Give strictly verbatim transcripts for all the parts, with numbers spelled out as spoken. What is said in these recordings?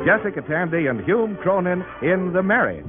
Jessica Tandy and Hume Cronin in The Marriage.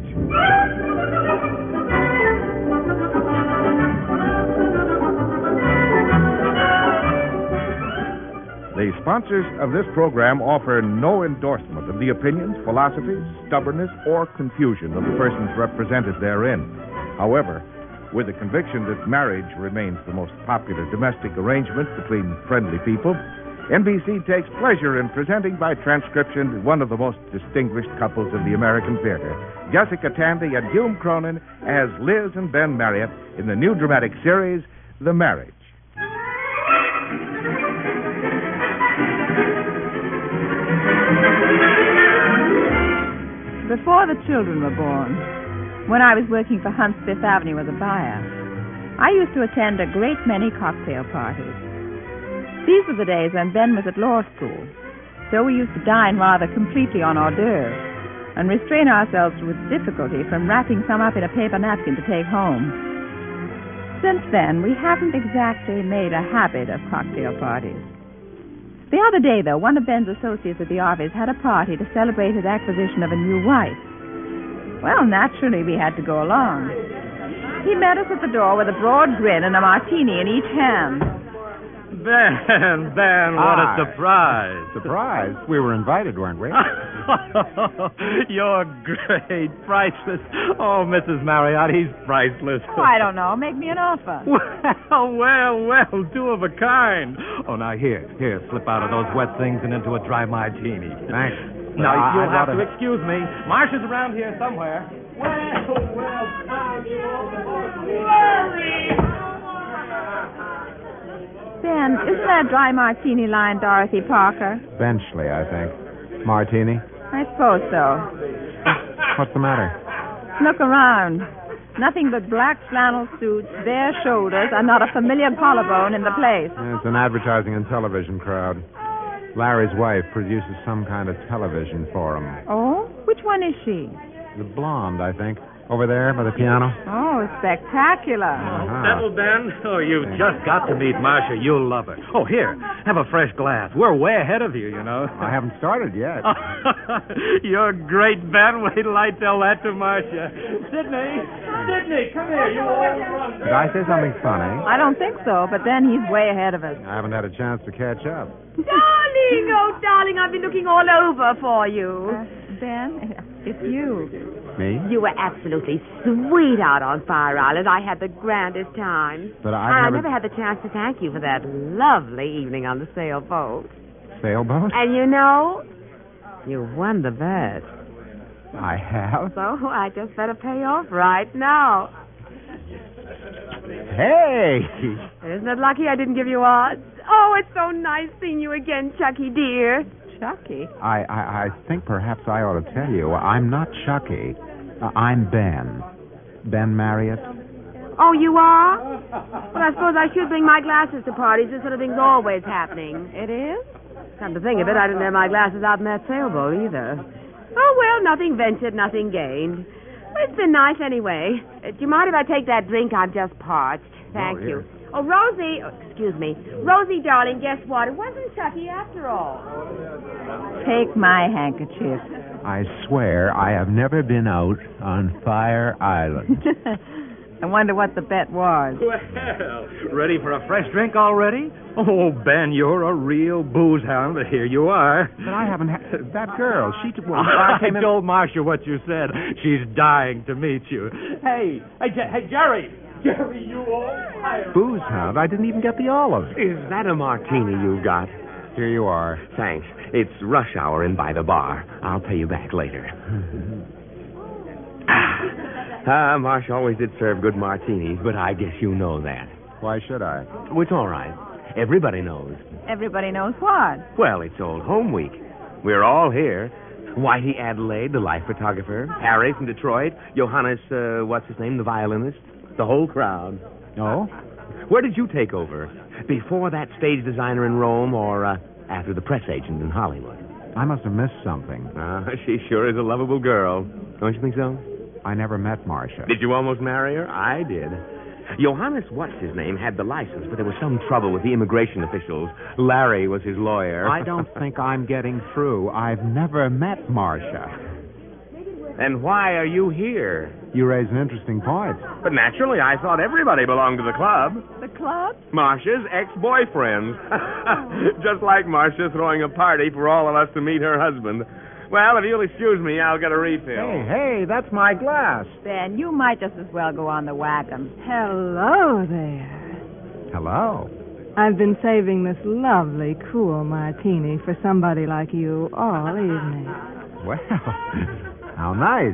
The sponsors of this program offer no endorsement of the opinions, philosophies, stubbornness, or confusion of the persons represented therein. However, with the conviction that marriage remains the most popular domestic arrangement between friendly people, N B C takes pleasure in presenting by transcription one of the most distinguished couples in the American theater, Jessica Tandy and Hume Cronin as Liz and Ben Marriott in the new dramatic series, The Marriage. Before the children were born, when I was working for Hunt's Fifth Avenue as a buyer, I used to attend a great many cocktail parties. These were the days when Ben was at law school, so we used to dine rather completely on hors d'oeuvres and restrain ourselves with difficulty from wrapping some up in a paper napkin to take home. Since then, we haven't exactly made a habit of cocktail parties. The other day, though, one of Ben's associates at the office had a party to celebrate his acquisition of a new wife. Well, naturally, we had to go along. He met us at the door with a broad grin and a martini in each hand. Ben, Ben, what Hi. a surprise. Surprise? We were invited, weren't we? You're great, priceless. Oh, Missus Marriott, he's priceless. Oh, I don't know. Make me an offer. Well, well, well, two of a kind. Oh, now here, here, slip out of those wet things and into a dry martini. Thanks. Now, I- you'll I'd have rather- to excuse me. Marcia's around here somewhere. Well, well, Ben, isn't that dry martini line Dorothy Parker? Benchley, I think. Martini? I suppose so. What's the matter? Look around. Nothing but black flannel suits, bare shoulders, and not a familiar collarbone in the place. It's an advertising and television crowd. Larry's wife produces some kind of television for him. Oh? Which one is she? The blonde, I think. Over there by the piano. Oh, spectacular. Uh-huh. Settle, Ben. Oh, you've just got to meet Marcia. You'll love her. Oh, here, have a fresh glass. We're way ahead of you, you know. I haven't started yet. You're great, Ben. Wait till I tell that to Marcia. Sydney, Sydney, come here. You old run. Did I say something funny? I don't think so, but then he's way ahead of us. I haven't had a chance to catch up. Darling, oh, darling, I've been looking all over for you. Uh, Ben, it's you. Me? You were absolutely sweet out on Fire Island. I had the grandest time. But I've and I never... never had the chance to thank you for that lovely evening on the sailboat. Sailboat? And you know, you won the bet. I have? So I just better pay off right now. Hey! Isn't it lucky I didn't give you odds? Oh, it's so nice seeing you again, Chucky, dear. Chucky. I, I, I think perhaps I ought to tell you, I'm not Chucky. Uh, I'm Ben. Ben Marriott. Oh, you are? Well, I suppose I should bring my glasses to parties. This sort of thing's always happening. It is? Come to think of it, I didn't have my glasses out in that sailboat either. Oh, well, nothing ventured, nothing gained. But it's been nice anyway. Uh, do you mind if I take that drink? I'm just parched. Thank Oh, you. yes. Oh, Rosie, oh, excuse me. Rosie, darling, guess what? It wasn't Chucky after all. Take my handkerchief. I swear I have never been out on Fire Island. I wonder what the bet was. Well, ready for a fresh drink already? Oh, Ben, you're a real booze hound, but here you are. But I haven't had... That girl, she... Well, I I came in... told Marcia what you said. She's dying to meet you. Hey, hey, Je- hey, Jerry. Jerry, you old fire. Booze hound? I didn't even get the olive. Is that a martini you've got? Here you are. Thanks. It's rush hour in by the bar. I'll pay you back later. Ah, Marsh always did serve good martinis, but I guess you know that. Why should I? Well, it's all right. Everybody knows. Everybody knows what? Well, it's Old Home Week. We're all here. Whitey Adelaide, the life photographer. Harry from Detroit. Johannes, uh, what's his name, the violinist. The whole crowd. Oh? Where did you take over? Before that stage designer in Rome or uh, after the press agent in Hollywood? I must have missed something. Ah, she sure is a lovable girl. Don't you think so? I never met Marcia. Did you almost marry her? I did. Johannes What's-His-Name had the license, but there was some trouble with the immigration officials. Larry was his lawyer. I don't think I'm getting through. I've never met Marcia. Then why are you here? You raise an interesting point. But naturally, I thought everybody belonged to the club. The club? Marcia's ex-boyfriends. Just like Marcia throwing a party for all of us to meet her husband. Well, if you'll excuse me, I'll get a refill. Hey, hey, that's my glass. Ben, you might just as well go on the wagon. Hello there. Hello. I've been saving this lovely, cool martini for somebody like you all evening. Well, how nice.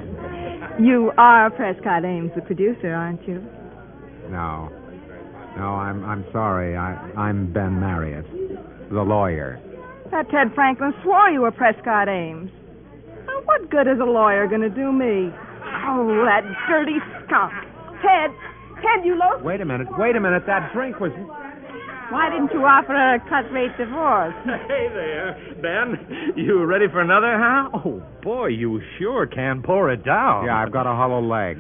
You are Prescott Ames, the producer, aren't you? No. No, I'm I'm sorry. I, I'm Ben Marriott, the lawyer. That Ted Franklin swore you were Prescott Ames. Now, what good is a lawyer going to do me? Oh, that dirty skunk. Ted, Ted, you loaf. Wait a minute. Wait a minute. That drink was... Why didn't you offer her a cut-rate divorce? Hey there, Ben. You ready for another, huh? Oh, boy, you sure can pour it down. Yeah, I've got a hollow leg.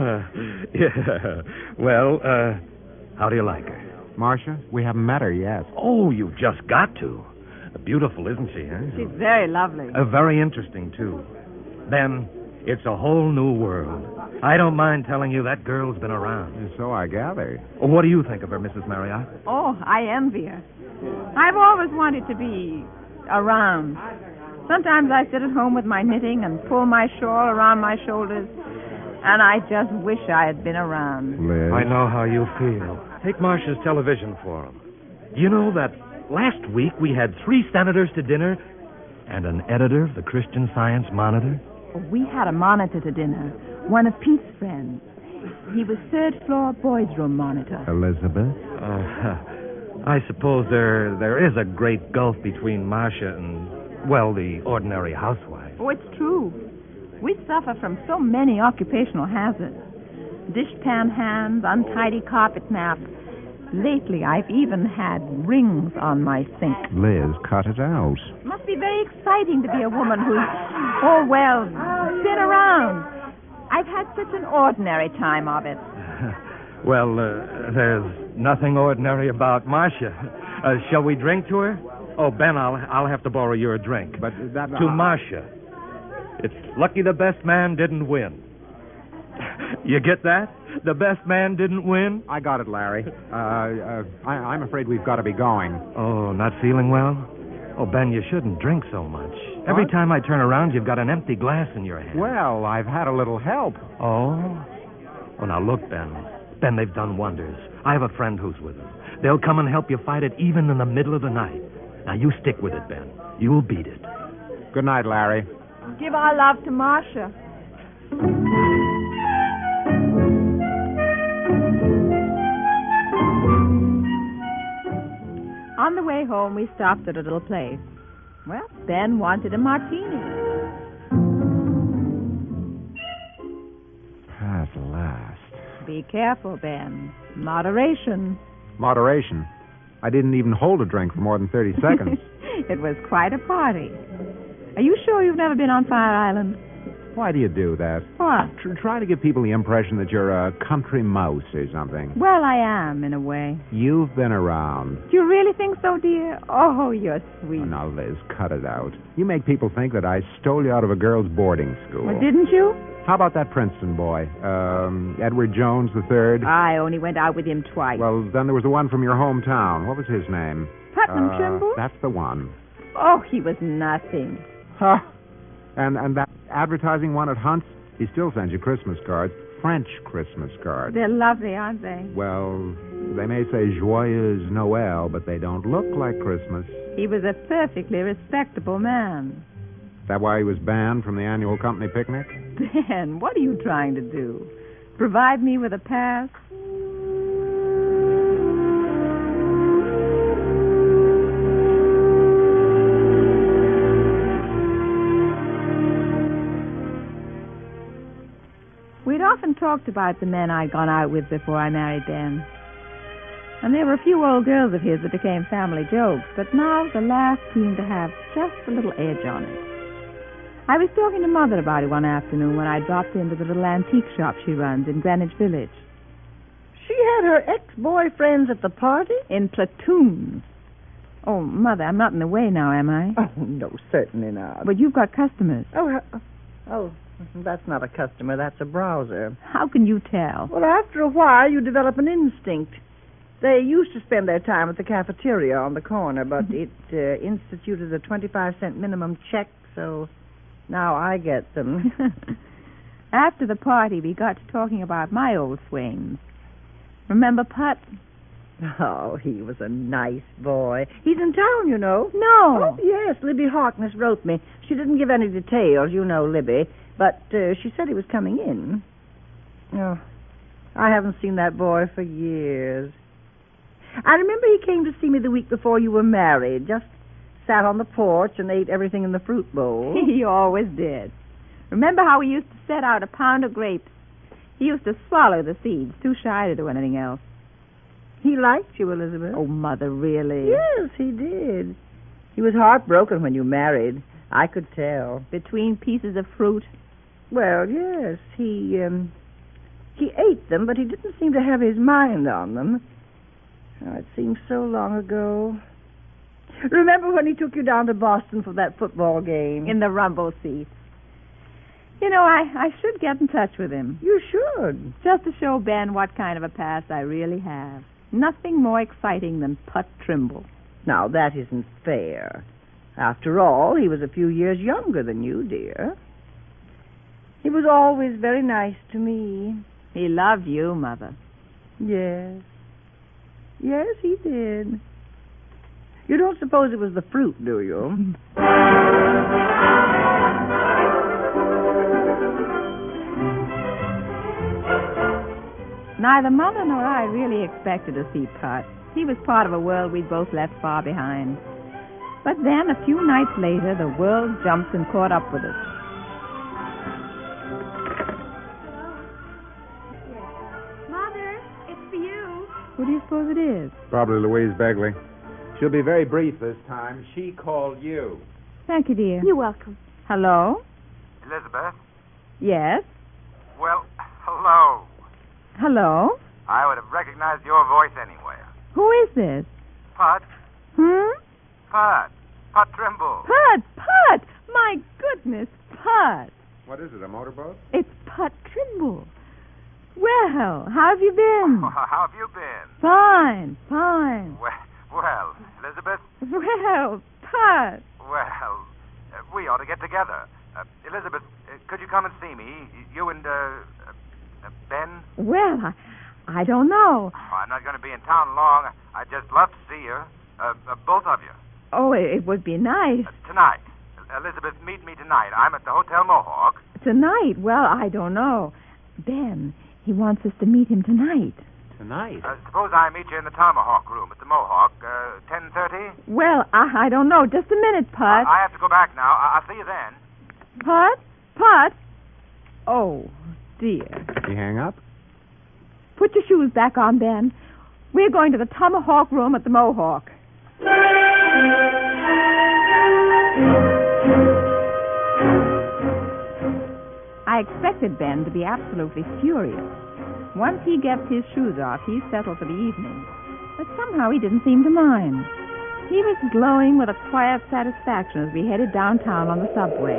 Yeah. Well, uh, how do you like her? Marcia, we haven't met her yet. Oh, you've just got to. Beautiful, isn't she, huh? She's very lovely. Uh, very interesting, too. Ben, it's a whole new world. I don't mind telling you that girl's been around. So I gather. What do you think of her, Missus Marriott? Oh, I envy her. I've always wanted to be around. Sometimes I sit at home with my knitting and pull my shawl around my shoulders, and I just wish I had been around. Liz. I know how you feel. Take Marcia's television forum. Do you know that last week we had three senators to dinner and an editor of the Christian Science Monitor? We had a monitor to dinner, one of Pete's friends. He was third-floor boys' room monitor. Elizabeth? Uh, I suppose there there is a great gulf between Marcia and, well, the ordinary housewife. Oh, it's true. We suffer from so many occupational hazards. Dishpan hands, untidy carpet naps. Lately, I've even had rings on my sink. Liz, cut it out. Must be very exciting to be a woman who's, oh, well, been around. I've had such an ordinary time of it. Well, uh, there's nothing ordinary about Marcia. Uh, shall we drink to her? Oh, Ben, I'll I'll have to borrow your drink. But that... To Marcia. It's lucky the best man didn't win. You get that? The best man didn't win? I got it, Larry. Uh, uh, I, I'm afraid we've got to be going. Oh, not feeling well? Oh, Ben, you shouldn't drink so much. What? Every time I turn around, you've got an empty glass in your hand. Well, I've had a little help. Oh? Oh, now look, Ben. Ben, they've done wonders. I have a friend who's with them. They'll come and help you fight it even in the middle of the night. Now, you stick with it, Ben. You'll beat it. Good night, Larry. Give our love to Marcia. On the way home, we stopped at a little place. Well, Ben wanted a martini. At last. Be careful, Ben. Moderation. Moderation. I didn't even hold a drink for more than thirty seconds. It was quite a party. Are you sure you've never been on Fire Island? Why do you do that? What? Tr- try to give people the impression that you're a country mouse or something. Well, I am, in a way. You've been around. Do you really think so, dear? Oh, you're sweet. Oh, now, Liz, cut it out. You make people think that I stole you out of a girls' boarding school. Well, didn't you? How about that Princeton boy? Um, Edward Jones the third? I only went out with him twice. Well, then there was the one from your hometown. What was his name? Putnam uh, Trimble? That's the one. Oh, he was nothing. Huh. And, and that advertising one at Hunt's? He still sends you Christmas cards. French Christmas cards. They're lovely, aren't they? Well, they may say Joyeuse Noël, but they don't look like Christmas. He was a perfectly respectable man. Is that why he was banned from the annual company picnic? Ben, what are you trying to do? Provide me with a pass? We'd often talked about the men I'd gone out with before I married Ben. And there were a few old girls of his that became family jokes, but now the last seemed to have just a little edge on it. I was talking to Mother about it one afternoon when I dropped into the little antique shop she runs in Greenwich Village. She had her ex-boyfriends at the party? In platoons. Oh, Mother, I'm not in the way now, am I? Oh, no, certainly not. But you've got customers. Oh, uh, oh, that's not a customer. That's a browser. How can you tell? Well, after a while, you develop an instinct. They used to spend their time at the cafeteria on the corner, but it uh, instituted a twenty-five cent minimum check, so now I get them. After the party, we got to talking about my old swains. Remember Put? Oh, he was a nice boy. He's in town, you know. No. Oh, yes, Libby Harkness wrote me. She didn't give any details, you know, Libby, but uh, she said he was coming in. Oh, I haven't seen that boy for years. I remember he came to see me the week before you were married. Just sat on the porch and ate everything in the fruit bowl. He always did. Remember how we used to set out a pound of grapes? He used to swallow the seeds, too shy to do anything else. He liked you, Elizabeth. Oh, Mother, really? Yes, he did. He was heartbroken when you married. I could tell. Between pieces of fruit? Well, yes. He, um, he ate them, but he didn't seem to have his mind on them. Oh, it seems so long ago. Remember when he took you down to Boston for that football game? In the rumble seat. You know, I, I should get in touch with him. You should. Just to show Ben what kind of a past I really have. Nothing more exciting than Put Trimble. Now, that isn't fair. After all, he was a few years younger than you, dear. He was always very nice to me. He loved you, Mother. Yes. Yes, he did. You don't suppose it was the fruit, do you? Neither Mother nor I really expected to see Put. He was part of a world we'd both left far behind. But then, a few nights later, the world jumped and caught up with us. Mother, it's for you. Who do you suppose it is? Probably Louise Begley. She'll be very brief this time. She called you. Thank you, dear. You're welcome. Hello? Elizabeth? Yes? Well, hello. Hello? I would have recognized your voice anywhere. Who is this? Put. Hmm? Put. Put Trimble. Put! Put! My goodness, Put! What is it, a motorboat? It's Put Trimble. Well, how have you been? How have you been? Fine, fine. Well, well Elizabeth? Well, Put. Well, uh, we ought to get together. Uh, Elizabeth, uh, could you come and see me? You and, uh, uh Ben? Well, I, I don't know. Oh, I'm not going to be in town long. I'd just love to see you. Uh, uh, both of you. Oh, it, it would be nice. Uh, tonight. Elizabeth, meet me tonight. I'm at the Hotel Mohawk. Tonight? Well, I don't know. Ben, he wants us to meet him tonight. Tonight? Uh, suppose I meet you in the Tomahawk room at the Mohawk, uh, ten thirty? Well, I, I don't know. Just a minute, Put. Uh, I have to go back now. I- I'll see you then. Put? Put? Oh, dear. He hang up? Put your shoes back on, Ben. We're going to the Tomahawk room at the Mohawk. I expected Ben to be absolutely furious. Once he gets his shoes off, he's settled for the evening. But somehow he didn't seem to mind. He was glowing with a quiet satisfaction as we headed downtown on the subway.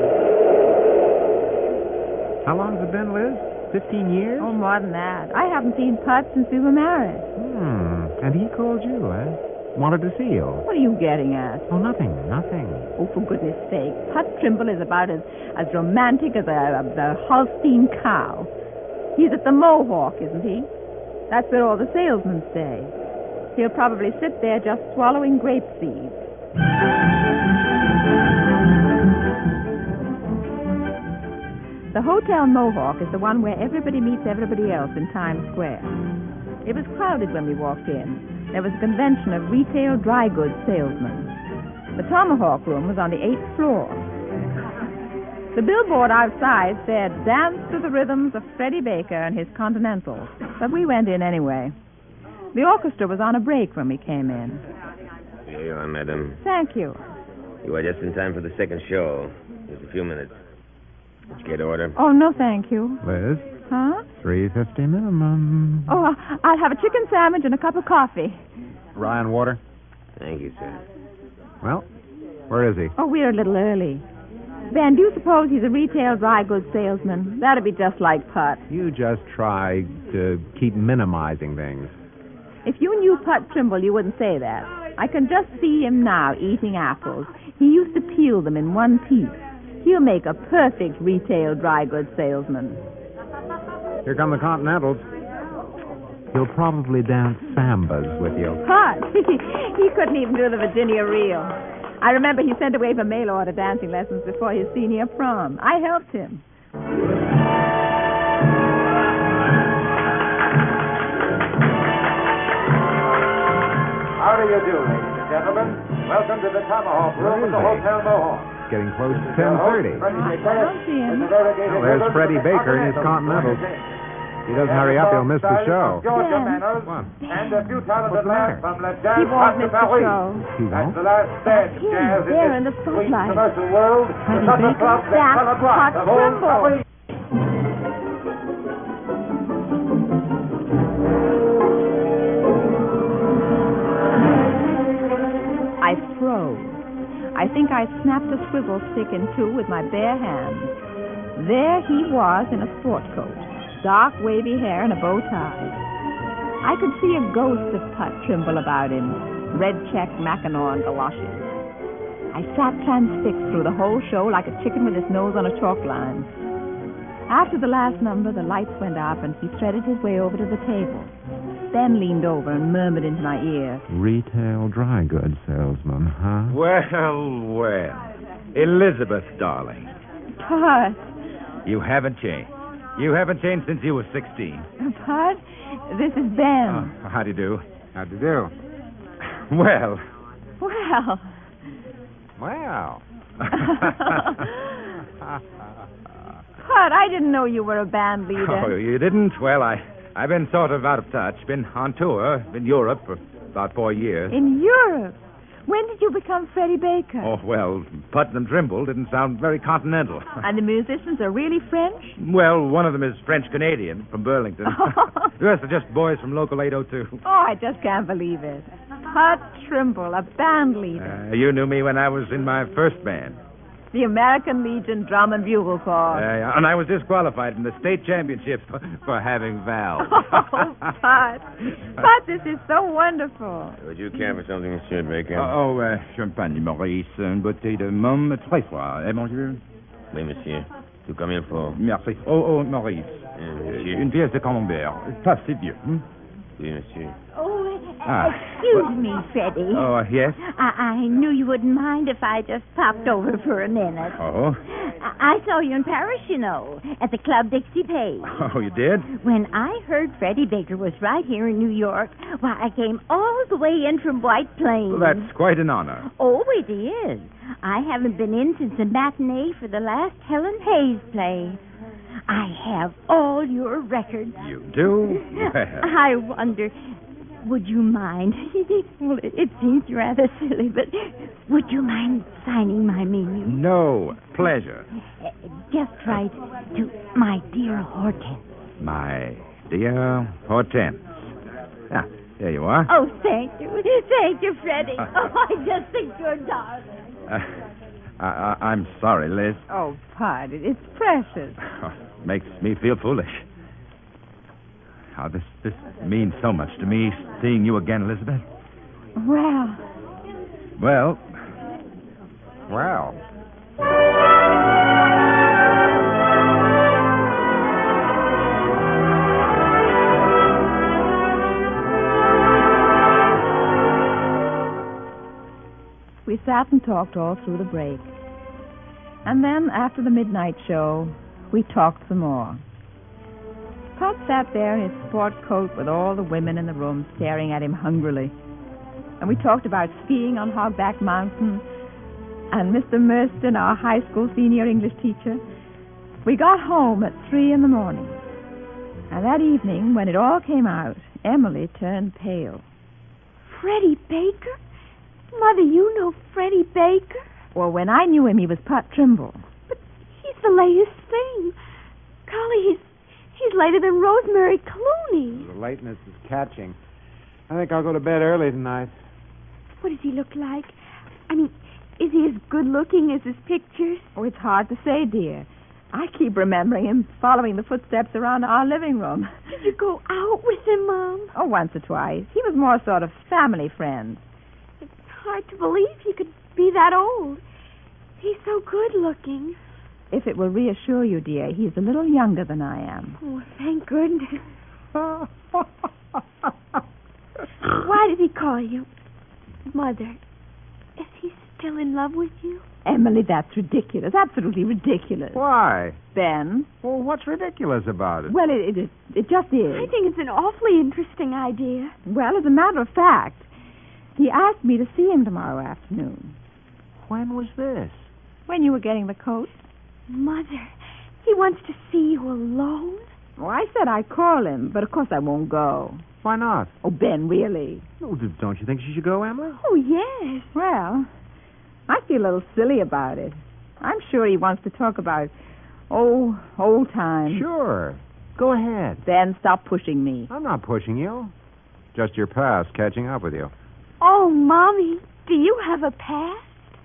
How long's it been, Liz? Fifteen years? Oh, more than that. I haven't seen Put since we were married. Hmm. And he called you, eh? Wanted to see you. What are you getting at? Oh, nothing, nothing. Oh, for goodness sake. Put Trimble is about as, as romantic as a, a, a Holstein cow. He's at the Mohawk, isn't he? That's where all the salesmen stay. He'll probably sit there just swallowing grape seeds. The Hotel Mohawk is the one where everybody meets everybody else in Times Square. It was crowded when we walked in. There was a convention of retail dry goods salesmen. The Tomahawk room was on the eighth floor. The billboard outside said, "Dance to the rhythms of Freddie Baker and his Continentals." But we went in anyway. The orchestra was on a break when we came in. Here you are, madam. Thank you. You are just in time for the second show. Just a few minutes. Did you get order? Oh, no, thank you. Liz? Huh? Three fifty minimum. Oh, I'll have a chicken sandwich and a cup of coffee. Ryan water? Thank you, sir. Well, where is he? Oh, we're a little early. Ben, do you suppose he's a retail dry goods salesman? That'd be just like Put. You just try to keep minimizing things. If you knew Put Trimble, you wouldn't say that. I can just see him now eating apples. He used to peel them in one piece. He'll make a perfect retail dry goods salesman. Here come the Continentals. He'll probably dance sambas with you. Put, he couldn't even do the Virginia reel. I remember he sent away for mail order dancing lessons before his senior prom. I helped him. How do you do, ladies and gentlemen? Welcome to the Tomahawk Room at the Hotel Mohawk. Getting close to ten thirty. I don't see him. Well, there's Freddie Baker in his Continentals. If he doesn't hurry up, he'll miss the show. Georgia Ben. Manners What? and a few talented What's the matter? lads from Le He Jazz won't miss the Paris. show. He That's won't? the last stand of Him, jazz there in in the this sweet spotlight. commercial world. Freddie The supper Baker, club that that's colored rock Put of old Trimble. Paris. I froze. I think I snapped a swivel stick in two with my bare hands. There he was in a sport coat, dark wavy hair and a bow tie. I could see a ghost of Put Trimble about him, red check Mackinaw and galoshes. I sat transfixed through the whole show like a chicken with his nose on a chalk line. After the last number, the lights went up and he threaded his way over to the table. Ben leaned over and murmured into my ear, Retail dry goods salesman, huh? Well, well. Elizabeth, darling, Put, you haven't changed. You haven't changed since you were sixteen. Put, this is Ben. Oh, how do you do? How'd you do? Well, Well, Wow. Put, I didn't know you were a band leader. oh, you didn't? Well, I, I've been sort of out of touch. Been on tour in Europe for about four years. In Europe? When did you become Freddie Baker? Oh, well, Putnam Trimble didn't sound very continental. And the musicians are really French? Well, one of them is French-Canadian from Burlington. The rest are just boys from Local eight oh two. Oh, I just can't believe it. Put Trimble, a band leader. Uh, you knew me when I was in my first band. The American Legion Drum and Bugle Corps. Uh, and I was disqualified in the state championships for, for having valves. Oh, Put. Put, this is so wonderful. Would you care for something, Monsieur Baker? Oh, euh, champagne, Maurice, une bouteille de môme très froid. Eh, monsieur? Oui, monsieur. Tout comme il faut. Merci. Oh, oh, Maurice. Euh, monsieur. Une pièce de camembert. Ça, c'est bien. Hmm? Oui, monsieur. Oh, Ah. excuse me, Freddie. Oh, yes? I, I knew you wouldn't mind if I just popped over for a minute. Oh? I, I saw you in Paris, you know, at the Club Dixie Page. Oh, you did? When I heard Freddie Baker was right here in New York, why, I came all the way in from White Plains. Well, that's quite an honor. Oh, it is. I haven't been in since the matinee for the last Helen Hayes play. I have all your records. You do? Well. I wonder, would you mind? Well, it, it seems rather silly, but would you mind signing my menu? No, pleasure. Uh, just write to my dear Hortense. My dear Hortense. Ah, there you are. Oh, thank you. Thank you, Freddie. Uh, oh, I just think you're darling. Uh, I, I, I'm sorry, Liz. Oh, Put, it- it's precious. Oh, makes me feel foolish. How this this means so much to me, seeing you again, Elizabeth. Well, Well, Well. we sat and talked all through the break. And then, after the midnight show, we talked some more. Put sat there in his sport coat with all the women in the room staring at him hungrily. And we talked about skiing on Hogback Mountain and Mister Merston, our high school senior English teacher. We got home at three in the morning. And that evening, when it all came out, Emily turned pale. Freddie Baker? Mother, you know Freddie Baker? Well, when I knew him, he was Put Trimble. But he's the latest thing. Golly, he's, He's later than Rosemary Clooney. The lateness is catching. I think I'll go to bed early tonight. What does he look like? I mean, is he as good-looking as his pictures? Oh, it's hard to say, dear. I keep remembering him following the footsteps around our living room. Did you go out with him, Mom? Oh, once or twice. He was more sort of family friend. It's hard to believe he could be that old. He's so good-looking. If it will reassure you, dear, he's a little younger than I am. Oh, thank goodness. Why did he call you Mother? Is he still in love with you? Emily, that's ridiculous. Absolutely ridiculous. Why? Ben? Well, what's ridiculous about it? Well, it, it, it just is. I think it's an awfully interesting idea. Well, as a matter of fact, he asked me to see him tomorrow afternoon. When was this? When you were getting the coat. Mother, he wants to see you alone? Oh, I said I'd call him, but of course I won't go. Why not? Oh, Ben, really? Oh, don't you think she should go, Emily? Oh, yes. Well, I feel a little silly about it. I'm sure he wants to talk about, oh, old times. Sure. Go ahead. Ben, stop pushing me. I'm not pushing you. Just your past catching up with you. Oh, Mommy, do you have a past?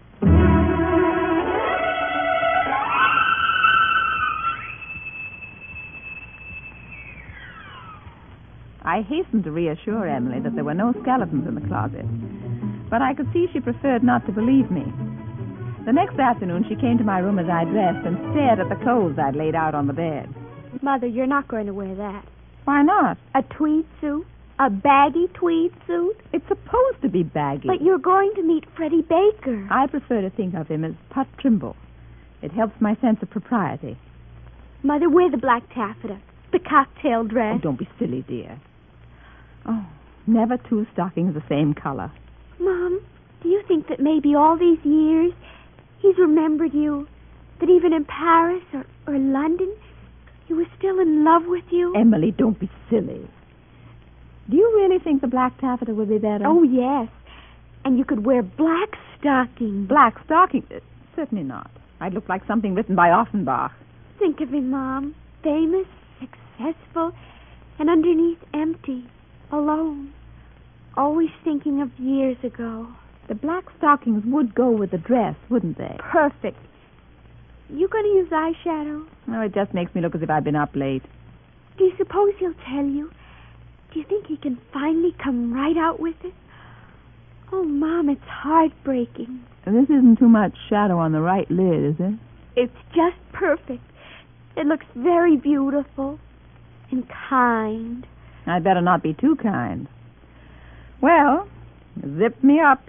I hastened to reassure Emily that there were no skeletons in the closet, but I could see she preferred not to believe me. The next afternoon, she came to my room as I dressed and stared at the clothes I'd laid out on the bed. Mother, you're not going to wear that. Why not? A tweed suit? A baggy tweed suit? It's supposed to be baggy. But you're going to meet Freddie Baker. I prefer to think of him as Put Trimble. It helps my sense of propriety. Mother, wear the black taffeta. The cocktail dress. Oh, don't be silly, dear. Oh, never two stockings the same color. Mom, do you think that maybe all these years he's remembered you? That even in Paris or, or London, he was still in love with you? Emily, don't be silly. Do you really think the black taffeta would be better? Oh, yes. And you could wear black stockings. Black stockings? Uh, certainly not. I'd look like something written by Offenbach. Think of him, Mom. Famous, successful, and underneath empty. Alone. Always thinking of years ago. The black stockings would go with the dress, wouldn't they? Perfect. You going to use eyeshadow? No, it just makes me look as if I'd been up late. Do you suppose he'll tell you? Do you think he can finally come right out with it? Oh, Mom, it's heartbreaking. And this isn't too much shadow on the right lid, is it? It's just perfect. It looks very beautiful and kind. I'd better not be too kind. Well, zip me up.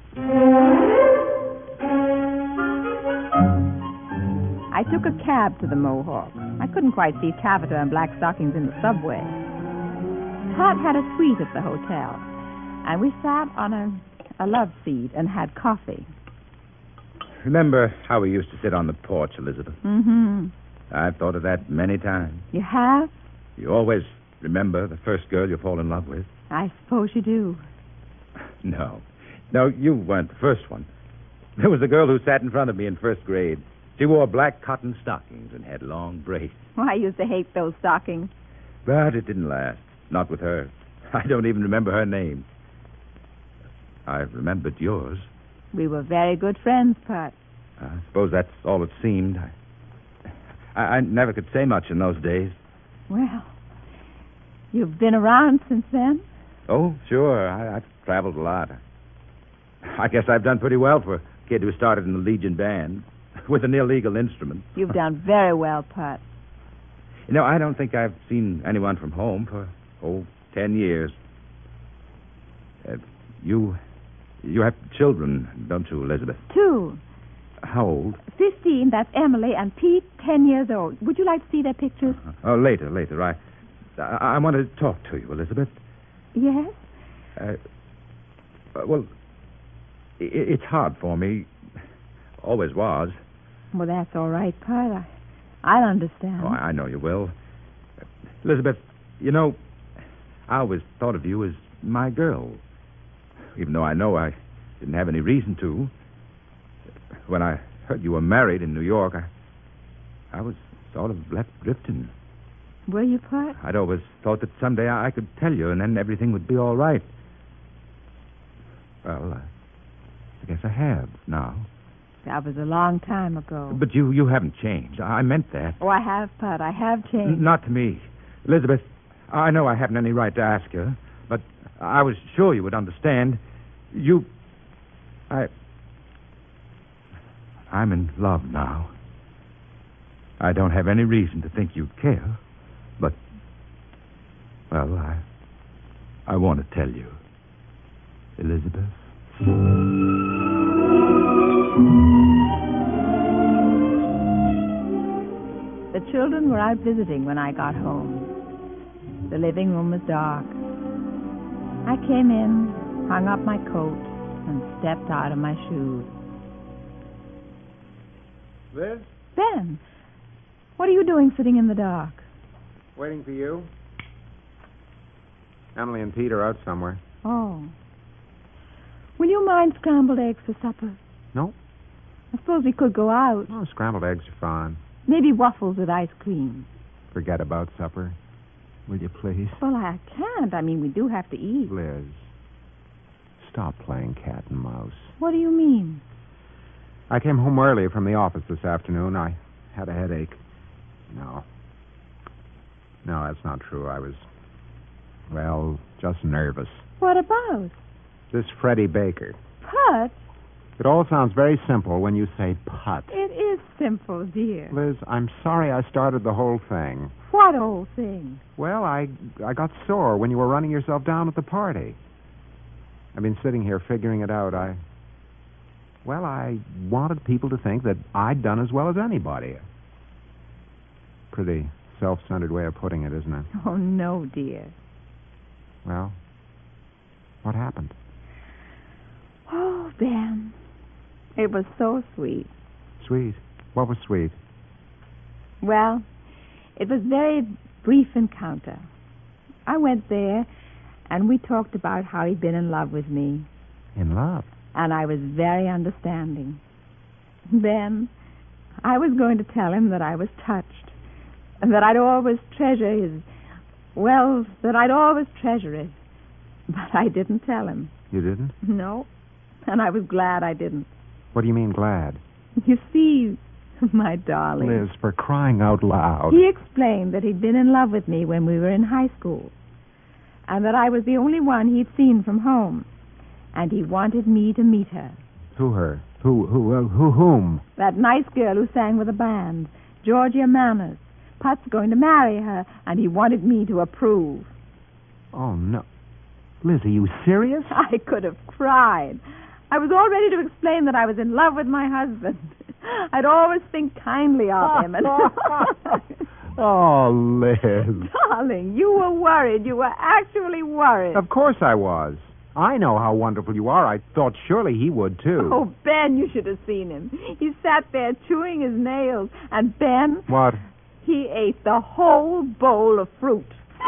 I took a cab to the Mohawk. I couldn't quite see taffeta and black stockings in the subway. Tot had a suite at the hotel, and we sat on a, a love seat and had coffee. Remember how we used to sit on the porch, Elizabeth? Mm-hmm. I've thought of that many times. You have? You always remember the first girl you fall in love with? I suppose you do. No. No, you weren't the first one. There was a girl who sat in front of me in first grade. She wore black cotton stockings and had long braids. Well, I used to hate those stockings. But it didn't last. Not with her. I don't even remember her name. I remembered yours. We were very good friends, Pat. I suppose that's all it seemed. I, I, I never could say much in those days. Well, you've been around since then? Oh, sure. I, I've traveled a lot. I guess I've done pretty well for a kid who started in the Legion Band with an illegal instrument. You've done very well, Pat. You know, I don't think I've seen anyone from home for, oh, ten years. Uh, you, you have children, don't you, Elizabeth? Two. How old? Fifteen, that's Emily, and Pete, ten years old. Would you like to see their pictures? Uh, oh, later, later. I, I, I want to talk to you, Elizabeth. Yes? Uh, uh, well, it, it's hard for me. Always was. Well, that's all right, Pat. I, I'll understand. Oh, I know you will. Uh, Elizabeth, you know, I always thought of you as my girl. Even though I know I didn't have any reason to. When I heard you were married in New York, I, I was sort of left drifting. Were you, Put? I'd always thought that someday I could tell you, and then everything would be all right. Well, uh, I guess I have now. That was a long time ago. But you, you haven't changed. I meant that. Oh, I have, Put. I have changed. N- not to me. Elizabeth, I know I haven't any right to ask you, but I was sure you would understand. You... I... I'm in love now. I don't have any reason to think you'd care, but... Well, I... I want to tell you. Elizabeth? The children were out visiting when I got home. The living room was dark. I came in, hung up my coat, and stepped out of my shoes. Liz? Ben, what are you doing sitting in the dark? Waiting for you. Emily and Pete are out somewhere. Oh. Will you mind scrambled eggs for supper? No. I suppose we could go out. Oh, scrambled eggs are fine. Maybe waffles with ice cream. Forget about supper. Will you please? Well, I can't. I mean, we do have to eat. Liz, stop playing cat and mouse. What do you mean? I came home early from the office this afternoon. I had a headache. No. No, that's not true. I was, well, just nervous. What about? This Freddie Baker. Put? It all sounds very simple when you say Put. It is simple, dear. Liz, I'm sorry I started the whole thing. What whole thing? Well, I I got sore when you were running yourself down at the party. I've been sitting here figuring it out. I... Well, I wanted people to think that I'd done as well as anybody. Pretty self-centered way of putting it, isn't it? Oh, no, dear. Well, what happened? Oh, Ben, it was so sweet. Sweet? What was sweet? Well, it was a very brief encounter. I went there, and we talked about how he'd been in love with me. In love? And I was very understanding. Then I was going to tell him that I was touched, and that I'd always treasure his... Well, that I'd always treasure it. But I didn't tell him. You didn't? No, and I was glad I didn't. What do you mean, glad? You see, my darling... Liz, for crying out loud. He explained that he'd been in love with me when we were in high school, and that I was the only one he'd seen from home, and he wanted me to meet her. Who her? Who, who, uh, who, whom? That nice girl who sang with the band, Georgia Manners. Put's going to marry her, and he wanted me to approve. Oh, no. Liz, are you serious? I could have cried. I was all ready to explain that I was in love with my husband. I'd always think kindly of him. And oh, Liz. Darling, you were worried. You were actually worried. Of course I was. I know how wonderful you are. I thought surely he would, too. Oh, Ben, you should have seen him. He sat there chewing his nails. And Ben... What? He ate the whole bowl of fruit.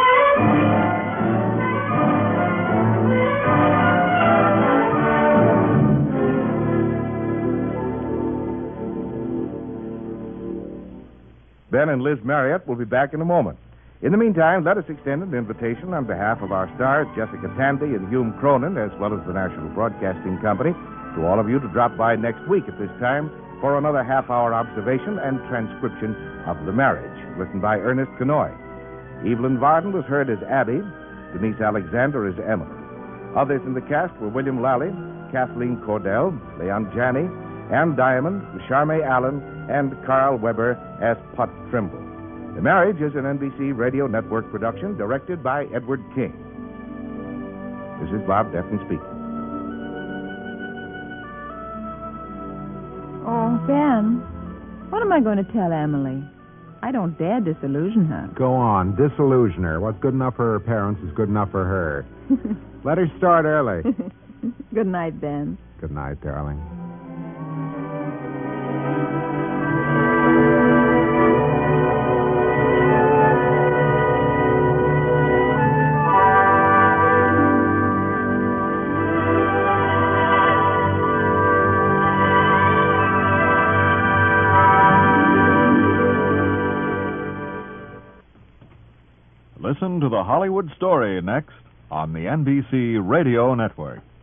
Ben and Liz Marriott will be back in a moment. In the meantime, let us extend an invitation on behalf of our stars, Jessica Tandy and Hume Cronin, as well as the National Broadcasting Company, to all of you to drop by next week at this time for another half-hour observation and transcription of The Marriage, written by Ernest Kenoy. Evelyn Varden was heard as Abby, Denise Alexander as Emily. Others in the cast were William Lally, Kathleen Cordell, Leon Janney, Ann Diamond, Charmaine Allen, and Carl Weber as Put Trimble. The Marriage is an N B C Radio Network production directed by Edward King. This is Bob Defton speaking. Oh, Ben, what am I going to tell Emily? I don't dare disillusion her. Go on, disillusion her. What's good enough for her parents is good enough for her. Let her start early. Good night, Ben. Good night, darling. Listen to the Hollywood Story next on the N B C Radio Network.